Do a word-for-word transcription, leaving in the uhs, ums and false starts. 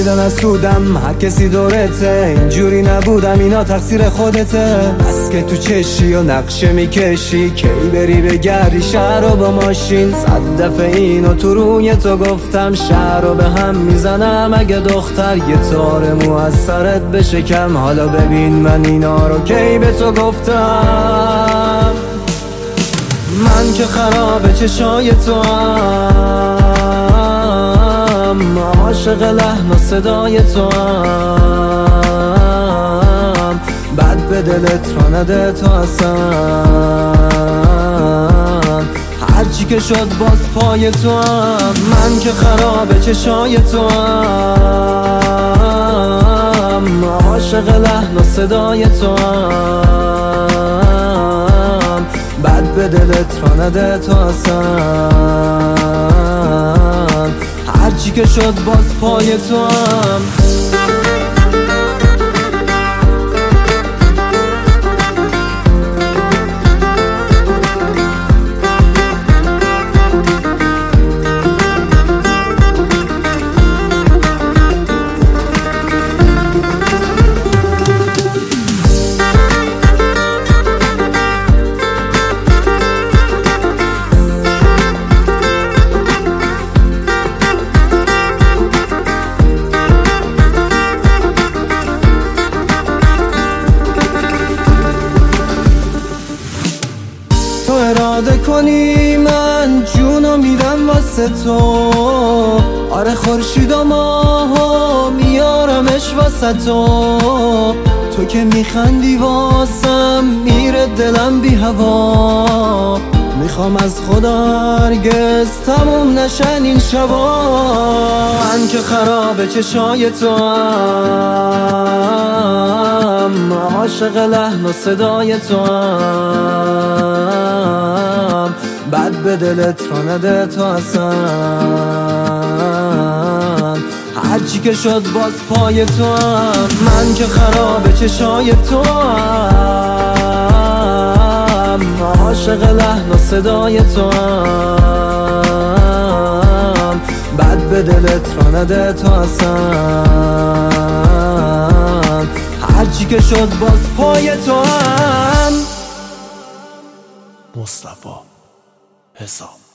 فهمیدن از سودم هر کسی دورته، اینجوری نبودم اینا تقصیر خودته. بس که تو چشی و نقشه میکشی، کی بری بگردی شهر رو با ماشین. صد دفعه اینو تو روی تو گفتم، شهر رو به هم میزنم اگه دختر یه تار مو از سرت بشکم. حالا ببین من اینا رو کی به تو گفتم. من که خراب چشای تو هم، عاشق لحن و صدای تو هم، بد به دلت را نده تو اصلا. هرچی که شد باز پای تو هم. من که خراب چشای تو هم، عاشق لحن و صدای تو هم، بد به دلت را نده تو اصلا. هرچی که شد باز پای تو هم. تو اراده کنی من جونو میدم واسه تو. آره خورشید و ماهو میارمش واسه تو. تو که میخندی واسم میره دلم بی هوا. میخوام از خدا هرگز تموم نشن این شبا. من که خراب چشای تو هم، عاشق لحن و صدای تو هم، بد به دلت را نده تو اصلا. هرچی که شد باز پای تو هم. من که خراب چشای تو هم، عاشق لحن و صدای تو هم، بد به دلت را نده تو اصلا. هرچی که شد باز پای تو هم. مصطفی حسام.